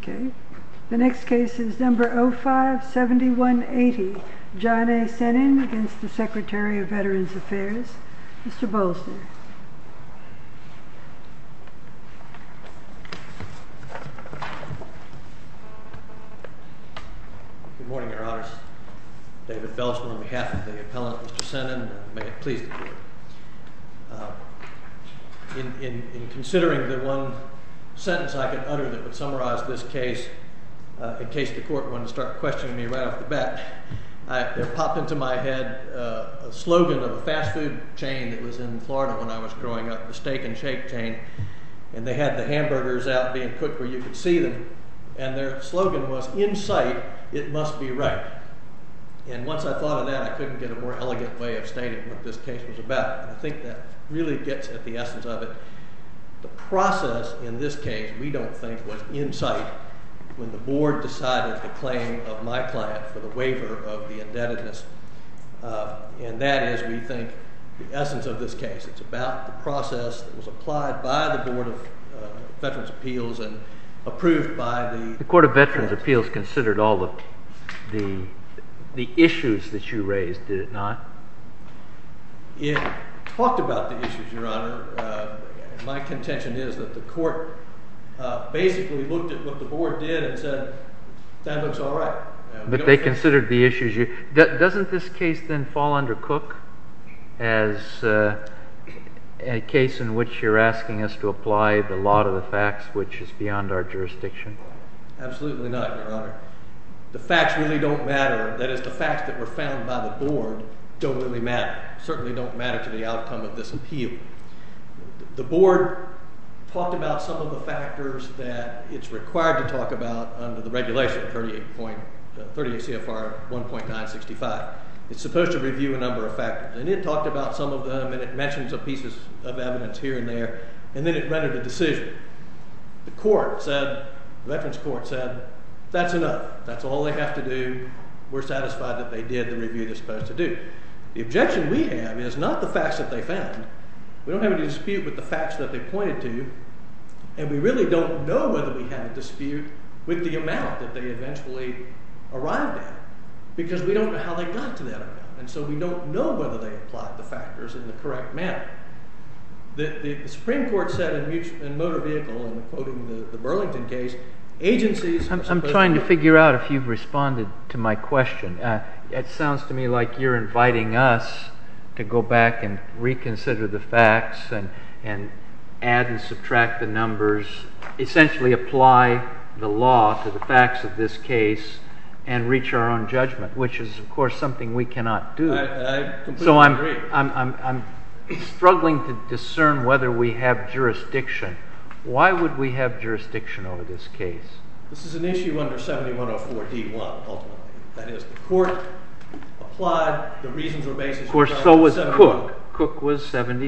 Okay. The next case is number 05-7180, John A. Senin against the Secretary of Veterans Affairs. Mr. Bolsner. Good morning, Your Honors. David Belshman on behalf of the appellant, Mr. Senin, may it please the Court. In considering the one sentence I could utter that would summarize this case, in case the Court wanted to start questioning me right off the bat, there popped into my head a slogan of a fast food chain that was in Florida when I was growing up, the Steak and Shake chain, and they had the hamburgers out being cooked where you could see them, and their slogan was, "In sight, it must be right." And once I thought of that, I couldn't get a more elegant way of stating what this case was about. And I think that really gets at the essence of it. The process in this case, we don't think, was in sight when the board decided the claim of my client for the waiver of the indebtedness. And that is, we think, the essence of this case. It's about the process that was applied by the Board of Veterans' Appeals and approved by the Court of Veterans' Appeals considered all the issues that you raised, did it not? It talked about the issues, Your Honor. My contention is that the court basically looked at what the board did and said, that looks all right. But they considered the issues. Doesn't this case then fall under Cook as a case in which you're asking us to apply the law to the facts, which is beyond our jurisdiction? Absolutely not, Your Honor. The facts really don't matter. That is, the facts that were found by the board don't really matter. Certainly don't matter to the outcome of this appeal. The board talked about some of the factors that it's required to talk about under the regulation, 38 CFR 1.965. It's supposed to review a number of factors. And it talked about some of them, and it mentions a pieces of evidence here and there, and then it rendered a decision. The Veterans Court said, that's enough. That's all they have to do. We're satisfied that they did the review they're supposed to do. The objection we have is not the facts that they found. We don't have any dispute with the facts that they pointed to, and we really don't know whether we have a dispute with the amount that they eventually arrived at, because we don't know how they got to that amount, and so we don't know whether they applied the factors in the correct manner. The Supreme Court said in motor vehicle, and quoting the Burlington case, agencies... I'm trying to figure out if you've responded to my question. It sounds to me like you're inviting us to go back and reconsider the facts and add and subtract the numbers, essentially apply the law to the facts of this case and reach our own judgment, which is, of course, something we cannot do. I completely so agree. I'm struggling to discern whether we have jurisdiction. Why would we have jurisdiction over this case? This is an issue under 7104 D1, ultimately. That is, the court applied the reasons or basis... Of course, so was Cook. Cook was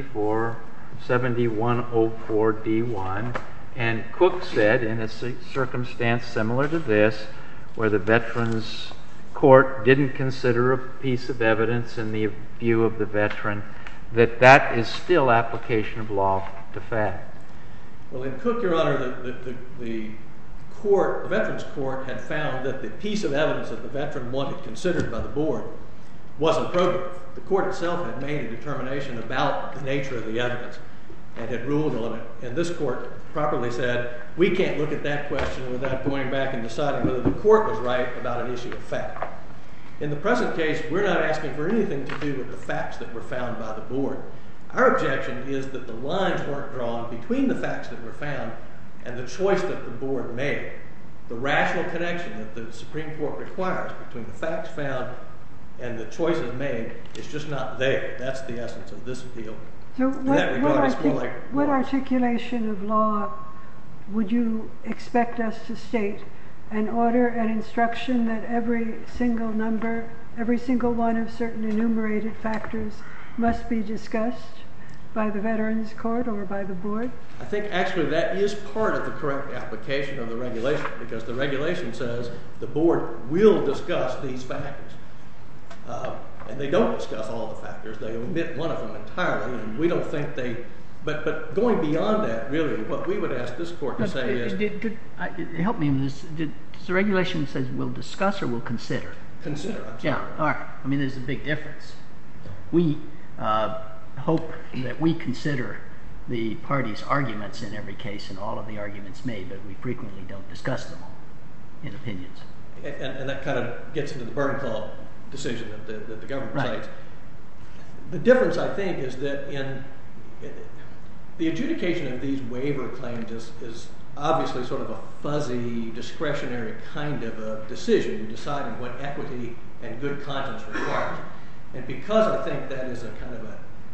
7104 D1, and Cook said, in a circumstance similar to this, where the Veterans Court didn't consider a piece of evidence in the view of the veteran, that is still application of law to fact. Well, in Cook, Your Honor, the Veterans Court had found that the piece of evidence that the veteran wanted considered by the board wasn't probative. The court itself had made a determination about the nature of the evidence and had ruled on it, and this court properly said, we can't look at that question without going back and deciding whether the court was right about an issue of fact. In the present case, we're not asking for anything to do with the facts that were found by the board. Our objection is that the lines weren't drawn between the facts that were found and the choice that the board made. The rational connection that the Supreme Court requires between the facts found and the choices made is just not there. That's the essence of this appeal. So what articulation of law would you expect us to state? An order, an instruction that every single number, every single one of certain enumerated factors must be discussed by the Veterans Court or by the board? I think actually that is part of the correct application of the regulation, because the regulation says the board will discuss these factors. And they don't discuss all the factors. They omit one of them entirely, and we don't think they But going beyond that, really, what we would ask this court to say is... Help me with this. Does the regulation says we'll discuss or we'll consider? Consider, I'm sorry. Yeah, all right. I mean, there's a big difference. We hope that we consider the parties' arguments in every case and all of the arguments made, but we frequently don't discuss them all in opinions. And that kind of gets into the Bernclaw decision that the government Right. cites. The difference, I think, is that in the adjudication of these waiver claims is obviously sort of a fuzzy, discretionary kind of a decision, deciding what equity and good conscience requires. And because I think that is a kind of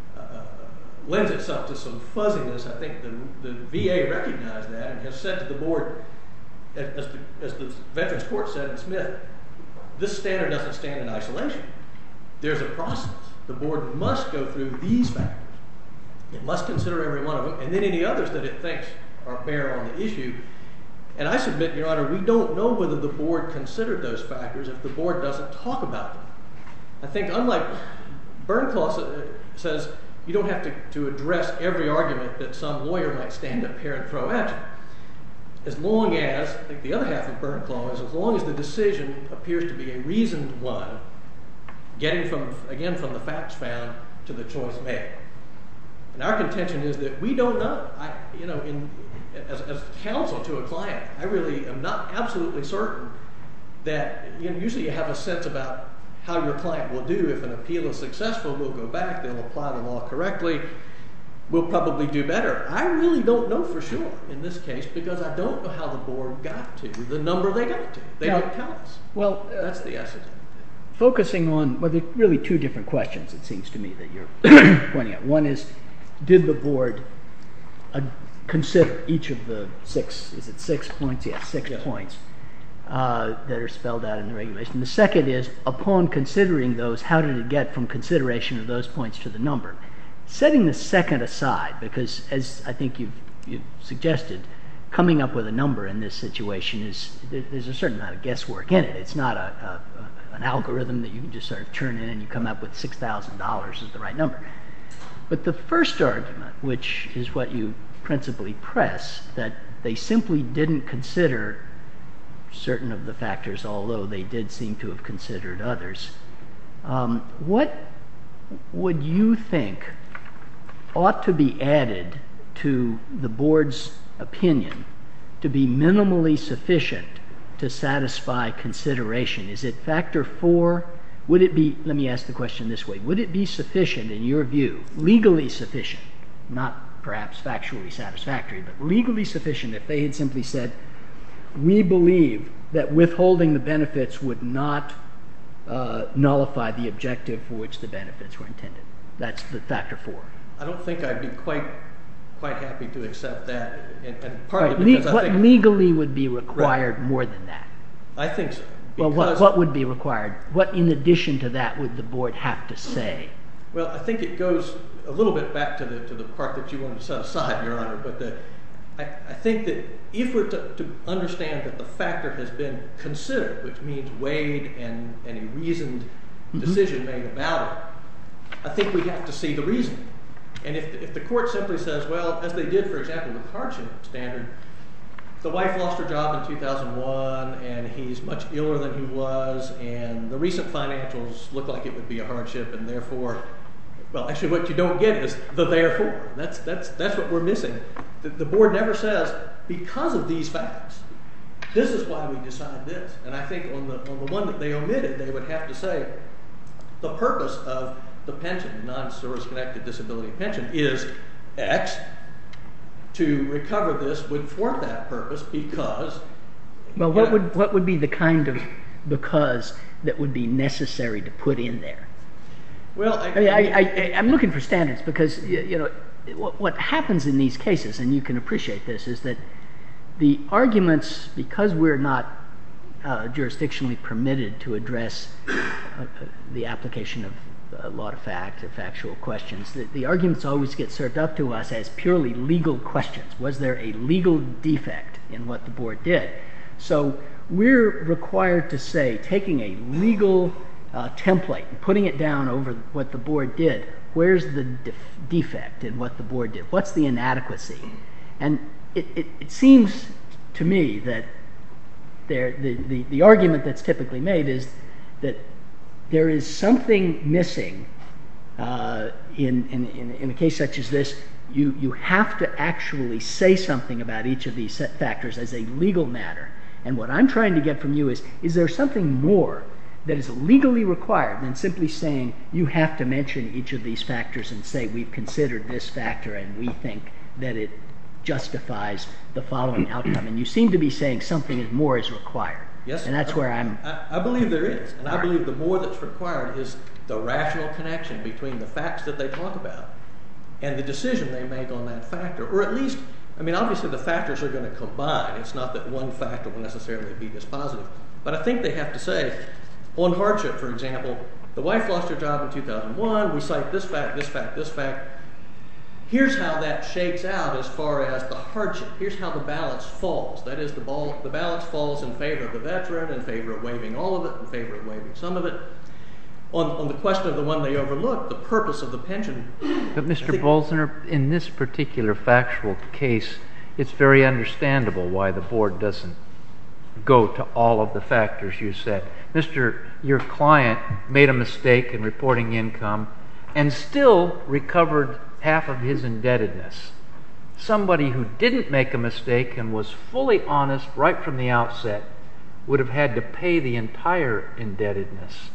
lends itself to some fuzziness, I think the VA recognized that and has said to the board, as the Veterans Court said in Smith, this standard doesn't stand in isolation. There's a process. The board must go through these factors. It must consider every one of them, and then any others that it thinks are bear on the issue. And I submit, Your Honor, we don't know whether the board considered those factors if the board doesn't talk about them. I think, unlike Bernclaw says, you don't have to address every argument that some lawyer might stand up here and throw at you. As long as, I think the other half of Bernclaw is, as long as the decision appears to be a reasoned one, getting from the facts found to the choice made. And our contention is that we don't know. As counsel to a client, I really am not absolutely certain that, usually you have a sense about how your client will do. If an appeal is successful, we'll go back, they'll apply the law correctly, we'll probably do better. I really don't know for sure in this case because I don't know how the board got to the number they got to. They don't tell us. Well, that's the essence of it. Focusing on, well, there are really two different questions, it seems to me, that you're pointing at. One is, did the board consider each of the 6 points? Yes, 6 points that are spelled out in the regulation. The second is, upon considering those, how did it get from consideration of those points to the number? Setting the second aside, because as I think you've suggested, coming up with a number in this situation there's a certain amount of guesswork in it. It's not an algorithm that you can just sort of churn in and you come up with $6,000 as the right number. But the first argument, which is what you principally press, that they simply didn't consider certain of the factors, although they did seem to have considered others, what would you think ought to be added to the board's opinion to be minimally sufficient to satisfy consideration? Is it factor 4? Would it be, let me ask the question this way, would it be sufficient in your view, legally sufficient, not perhaps factually satisfactory, but legally sufficient if they had simply said, we believe that withholding the benefits would not nullify the objective for which the benefits were intended? That's the factor 4. I don't think I'd be quite happy to accept that, and partly because I think... What legally would be required more than that? I think so. Well, what would be required? What, in addition to that, would the board have to say? Well, I think it goes a little bit back to the part that you wanted to set aside, Your Honor, but I think that if we're to understand that the factor has been considered, which means weighed and a reasoned decision made about it, I think we have to see the reasoning. And if the court simply says, well, as they did, for example, with the hardship standard, the wife lost her job in 2001, and he's much iller than he was, and the recent financials look like it would be a hardship, and therefore, well, actually what you don't get is the therefore. That's what we're missing. The board never says, because of these facts, this is why we decide this. And I think on the one that they omitted, they would have to say, the purpose of the pension, the non-service-connected disability pension, is X. To recover this would thwart that purpose because... Well, what would be the kind of because that would be necessary to put in there? Well, I'm looking for standards because what happens in these cases, and you can appreciate this, is that the arguments, because we're not jurisdictionally permitted to address the application of law to fact or factual questions, the arguments always get served up to us as purely legal questions. Was there a legal defect in what the board did? So we're required to say, taking a legal template and putting it down over what the board did, where's the defect in what the board did? What's the inadequacy? And it seems to me that the argument that's typically made is that there is something missing in a case such as this. You have to actually say something about each of these factors as a legal matter. And what I'm trying to get from you is there something more that is legally required than simply saying you have to mention each of these factors and say we've considered this factor and we think that it justifies the following outcome? And you seem to be saying something more is required. Yes, and that's where I believe there is. And I believe the more that's required is the rational connection between the facts that they talk about and the decision they make on that factor. Or at least, I mean, obviously the factors are going to combine. It's not that one factor will necessarily be dispositive. But I think they have to say, on hardship, for example, the wife lost her job in 2001. We cite this fact, this fact, this fact. Here's how that shakes out as far as the hardship. Here's how the balance falls. That is, the balance falls in favor of the veteran, in favor of waiving all of it, in favor of waiving some of it. On the question of the one they overlooked, the purpose of the pension. But Mr. Bolzner, in this particular factual case, it's very understandable why the board doesn't go to all of the factors you said. Your client made a mistake in reporting income and still recovered half of his indebtedness. Somebody who didn't make a mistake and was fully honest right from the outset would have had to pay the entire indebtedness.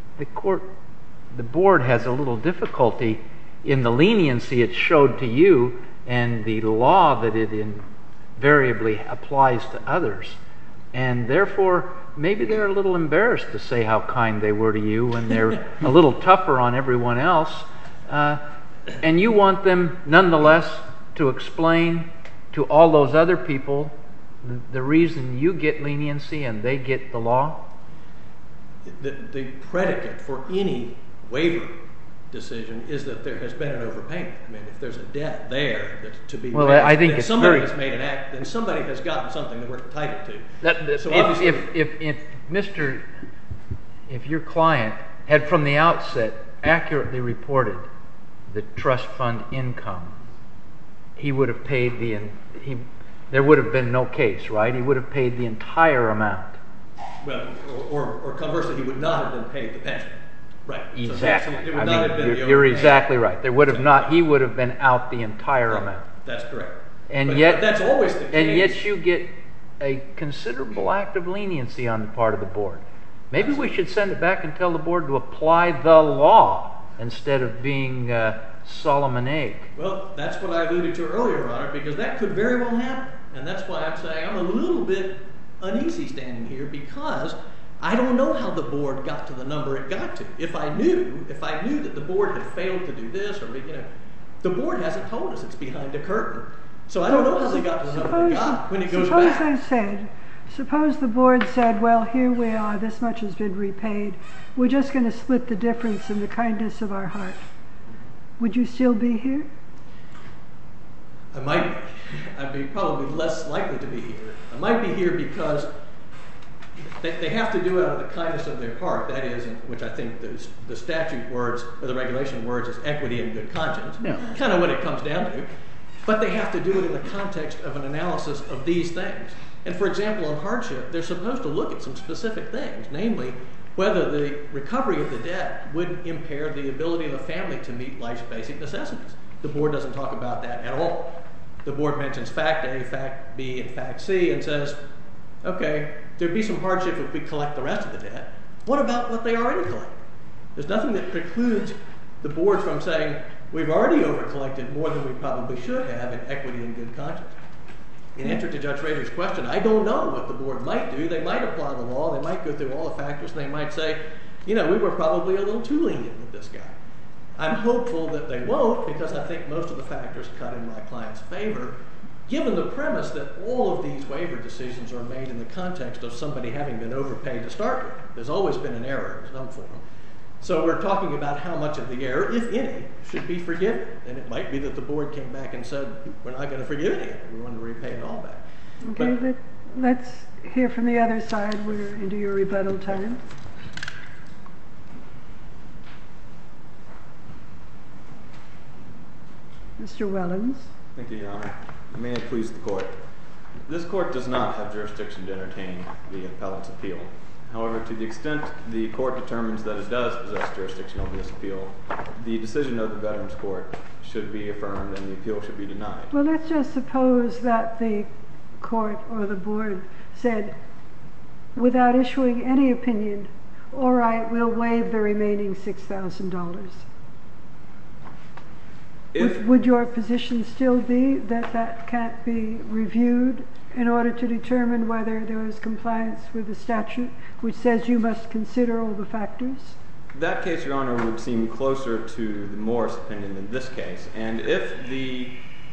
The board has a little difficulty in the leniency it showed to you and the law that it invariably applies to others. And therefore, maybe they're a little embarrassed to say how kind they were to you and they're a little tougher on everyone else. And you want them, nonetheless, to explain to all those other people the reason you get leniency and they get the law? The predicate for any waiver decision is that there has been an overpayment. I mean, if there's a debt there that's to be waived, I think then somebody has made an act, then somebody has gotten something that we're entitled to. So if your client had from the outset accurately reported the trust fund income, he would have paid there would have been no case, right? He would have paid the entire amount. Well, or conversely, he would not have been paid the pension. Right. Exactly. So it would not have been you're exactly right. There would have not. He would have been out the entire amount. That's correct. And but yet, that's always the case. And yet, you get a considerable act of leniency on the part of the board. Maybe we should send it back and tell the board to apply the law instead of being Solomonic. Well, that's what I alluded to earlier, Your Honor, because that could very well happen, and that's why I'm saying I'm a little bit uneasy standing here because I don't know how the board got to the number it got to. If I knew that the board had failed to do this, or the board hasn't told us it's behind a curtain, so I don't know how they got to the number they got when it goes back. Suppose the board said, well, here we are, this much has been repaid, we're just going to split the difference in the kindness of our heart. Would you still be here? I might be. I'd be probably less likely to be here. I might be here because they have to do it out of the kindness of their heart. That is, which I think the statute words, or the regulation words, is equity and good conscience. Kind of what it comes down to. But they have to do it in the context of an analysis of these things. And for example, on hardship, they're supposed to look at some specific things, namely whether the recovery of the debt would impair the ability of the family to meet life's basic necessities. The board doesn't talk about that at all. The board mentions fact A, fact B, and fact C and says, okay, there'd be some hardship if we collect the rest of the debt. What about what they already collect? There's nothing that precludes the board from saying, we've already over-collected more than we probably should have in equity and good conscience. In answer to Judge Rader's question, I don't know what the board might do. They might apply the law. They might go through all the factors, and they might say, we were probably a little too lenient with this guy. I'm hopeful that they won't, because I think most of the factors cut in my client's favor, given the premise that all of these waiver decisions are made in the context of somebody having been overpaid to start with. There's always been an error in some form. So we're talking about how much of the error, if any, should be forgiven. And it might be that the board came back and said, we're not going to forgive any of it. We want to repay it all back. Okay, let's hear from the other side. We're into your rebuttal time. Mr. Wellens. Thank you, Your Honor. May it please the Court. This Court does not have jurisdiction to entertain the appellant's appeal. However, to the extent the Court determines that it does possess jurisdiction over this appeal, the decision of the Veterans Court should be affirmed and the appeal should be denied. Well, let's just suppose that the Court or the Board said, without issuing any opinion, all right, we'll waive the remaining $6,000. Would your position still be that that can't be reviewed in order to determine whether there is compliance with the statute, which says you must consider all the factors? That case, Your Honor, would seem closer to the Morris opinion than this case. And if the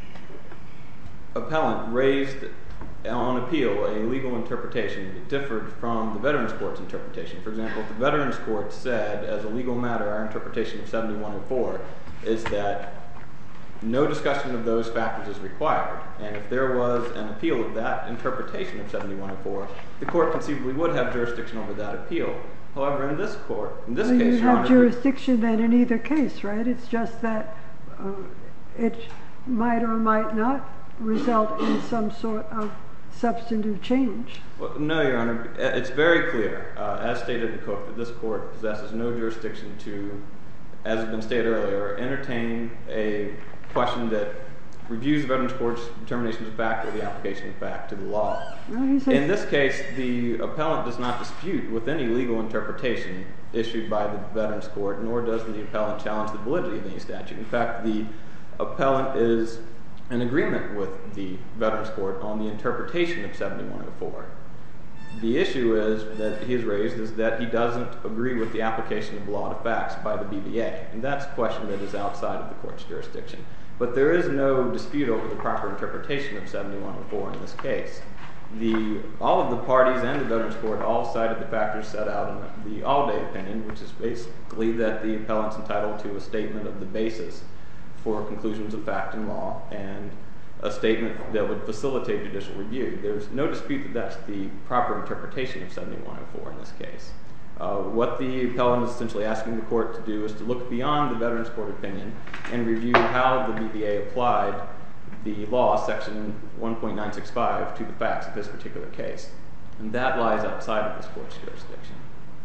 appellant raised on appeal a legal interpretation that differed from the Veterans Court's interpretation, for example, if the Veterans Court said, as a legal matter, our interpretation of 7104 is that no discussion of those factors is required, and if there was an appeal of that interpretation of 7104, the Court conceivably would have jurisdiction over that appeal. However, in this case, Your Honor, you have jurisdiction then in either case, right? It's just that it might or might not result in some sort of substantive change. Well, no, Your Honor. It's very clear, as stated in Cook, that this Court possesses no jurisdiction to, as has been stated earlier, entertain a question that reviews the Veterans Court's determinations of fact or the application of fact to the law. In this case, the appellant does not dispute with any legal interpretation issued by the Veterans Court, nor does the appellant challenge the validity of any statute. In fact, the appellant is in agreement with the Veterans Court on the interpretation of 7104. The issue that he has raised is that he doesn't agree with the application of law to facts by the BVA, and that's a question that is outside of the Court's jurisdiction. But there is no dispute over the proper interpretation of 7104 in this case. All of the parties and the Veterans Court all cited the factors set out in the all-day opinion, which is basically that the appellant's entitled to a statement of the basis for conclusions of fact and law, and a statement that would facilitate judicial review. There's no dispute that that's the proper interpretation of 7104 in this case. What the appellant is essentially asking the Court to do is to look beyond the Veterans Court opinion and review how the BVA applied the law, section 1.965, to the facts of this particular case. And that lies outside of this Court's jurisdiction.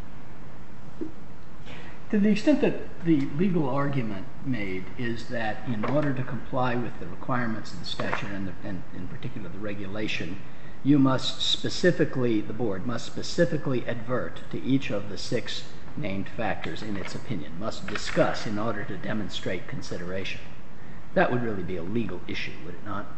To the extent that the legal argument made is that in order to comply with the requirements of the statute and in particular the regulation, you must specifically, the Board must specifically advert to each of the 6 named factors in its opinion, must discuss in order to demonstrate consideration. That would really be a legal issue, would it not?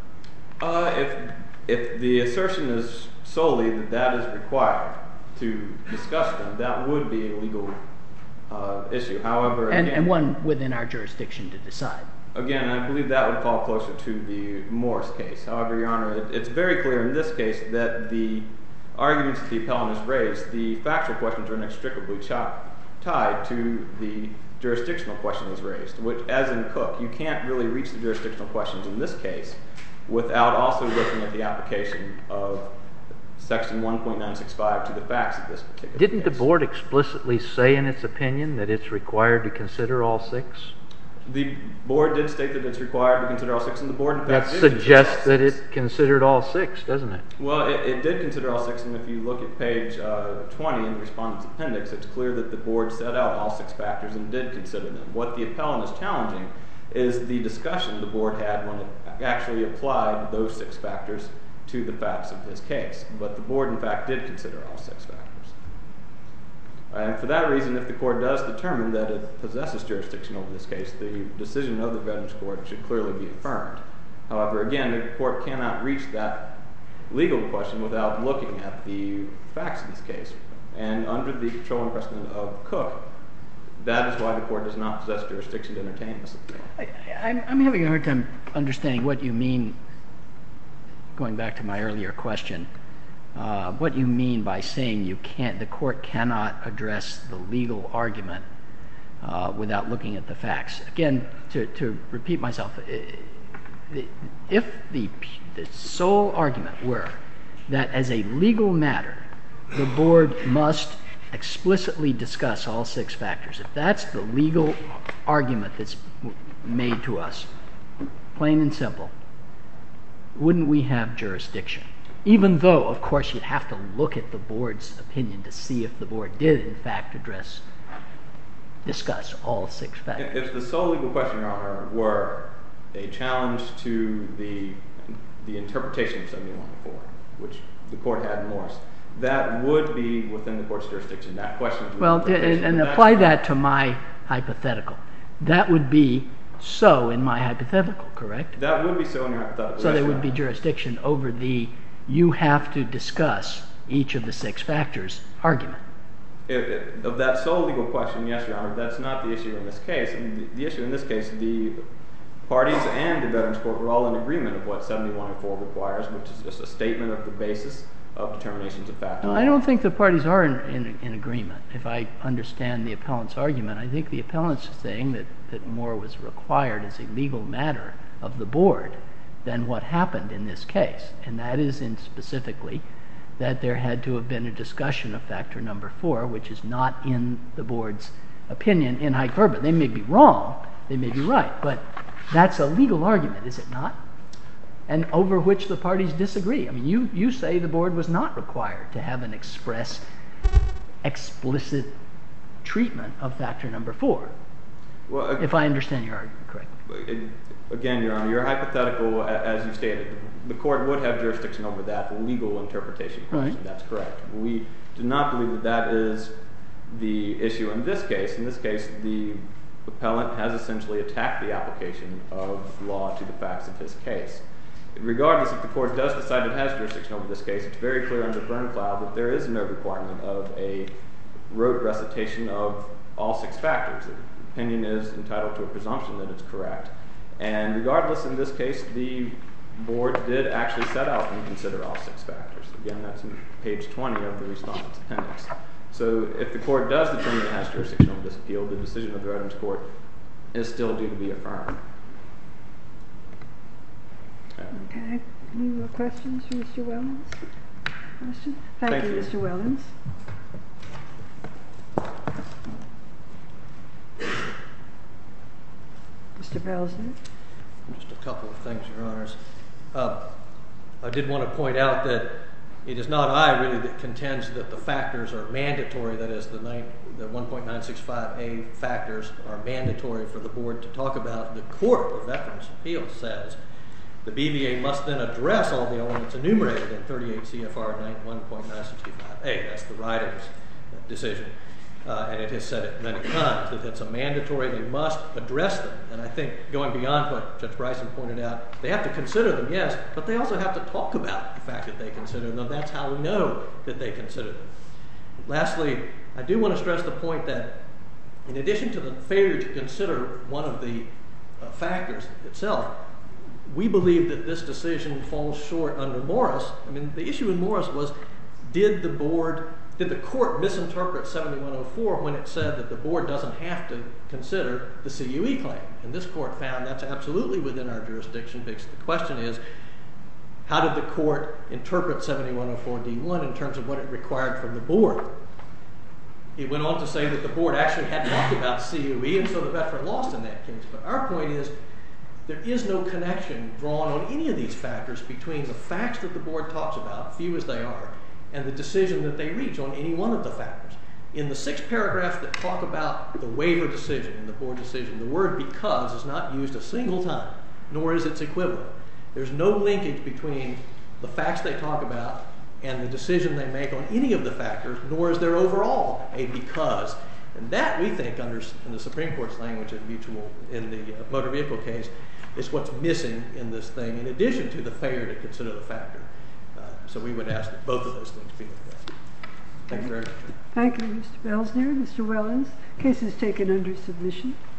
If the assertion is solely that that is required to discuss them, that would be a legal issue. However, and one within our jurisdiction to decide. Again, I believe that would fall closer to the Morris case. However, Your Honor, it's very clear in this case that the arguments that the appellant has raised, the factual questions are inextricably tied to the jurisdictional question that's raised, which, as in Cook, you can't really reach the jurisdictional questions in this case without also looking at the application of section 1.965 to the facts of this particular case. Didn't the Board explicitly say in its opinion that it's required to consider all 6? The Board did state that it's required to consider all 6, and the Board, in fact, that suggests that it considered all 6, doesn't it? Well, it did consider all 6, and if you look at page 20 in the Respondent's Appendix, it's clear that the Board set out all 6 factors and did consider them. What the appellant is challenging is the discussion the Board had when it actually applied those 6 factors to the facts of his case. But the Board, in fact, did consider all 6 factors. And for that reason, if the Court does determine that it possesses jurisdiction over this case, the decision of the Veterans Court should clearly be affirmed. However, again, the Court cannot reach that legal question without looking at the facts of this case. And under the controlling precedent of Cook, that is why the Court does not possess jurisdiction to entertain this appeal. I'm having a hard time understanding what you mean, going back to my earlier question, what you mean by saying the Court cannot address the legal argument without looking at the facts. Again, to repeat myself, if the sole argument were that as a legal matter, the Board must explicitly discuss all 6 factors, if that's the legal argument that's made to us, plain and simple, wouldn't we have jurisdiction? Even though, of course, you'd have to look at the board's opinion to see if the board did, in fact, discuss all 6 factors. If the sole legal question, Your Honor, were a challenge to the interpretation of 7104, which the court had in Morris, that would be within the court's jurisdiction. That question. Well, and apply that to my hypothetical. That would be so in my hypothetical, correct? That would be so in your hypothetical. So there would be jurisdiction over the you have to discuss each of the 6 factors argument. Of that sole legal question, yes, Your Honor, that's not the issue in this case. And the issue in this case, the parties and the Veterans Court were all in agreement of what 7104 requires, which is just a statement of the basis of determinations of fact. No, I don't think the parties are in agreement. If I understand the appellant's argument, I think the appellant's saying that more was required as a legal matter of the board than what happened in this case. And that is in specifically that there had to have been a discussion of factor number 4, which is not in the board's opinion in hyperbole. They may be wrong, they may be right, but that's a legal argument, is it not? And over which the parties disagree. I mean, you say the board was not required to have an explicit treatment of factor number 4. Well, if I understand your argument correctly. Again, Your Honor, your hypothetical, as you stated, the court would have jurisdiction over that, the legal interpretation question. Right. That's correct. We do not believe that that is the issue in this case. In this case, the appellant has essentially attacked the application of law to the facts of his case. Regardless if the court does decide it has jurisdiction over this case, it's very clear under Berncloud that there is no requirement of a rote recitation of all 6 factors. The opinion is entitled to a presumption that it's correct. And regardless, in this case, the board did actually set out and consider all 6 factors. Again, that's in page 20 of the respondent's appendix. So if the court does determine it has jurisdiction over this appeal, the decision of the Veterans Court is still due to be affirmed. Okay. Any more questions for Mr. Wellens? Questions? Thank you, Mr. Wellens. Mr. Belzner? Just a couple of things, Your Honors. I did want to point out that it is not I really that contends that the factors are mandatory, that is, the 1.965A factors are mandatory for the board to talk about. The Court of Veterans' Appeals says the BVA must then address all the elements enumerated in 38 CFR 1.965A. That's the writer's decision. And it has said it many times that it's a mandatory, they must address them. And I think going beyond what Judge Bryson pointed out, they have to consider them, yes, but they also have to talk about the fact that they consider them. That's how we know that they consider them. Lastly, I do want to stress the point that in addition to the failure to consider one of the factors itself, we believe that this decision falls short under Morris. I mean, the issue in Morris was, did the court misinterpret 7104 when it said that the board doesn't have to consider the CUE claim? And this court found that's absolutely within our jurisdiction, because the question is, how did the court interpret 7104D1 in terms of what it required from the board? It went on to say that the board actually had talked about CUE, and so the veteran lost in that case. But our point is, there is no connection drawn on any of these factors between the facts that the board talks about, few as they are, and the decision that they reach on any one of the factors. In the 6 paragraphs that talk about the waiver decision and the board decision, the word because is not used a single time, nor is its equivalent. There's no linkage between the facts they talk about and the decision they make on any of the factors, nor is there overall a because. And that, we think, in the Supreme Court's language of mutual in the motor vehicle case, is what's missing in this thing, in addition to the failure to consider the factor. So we would ask that both of those things be looked at. Thank you very much. Thank you, Mr. Belzner. Mr. Wellens, case is taken under submission.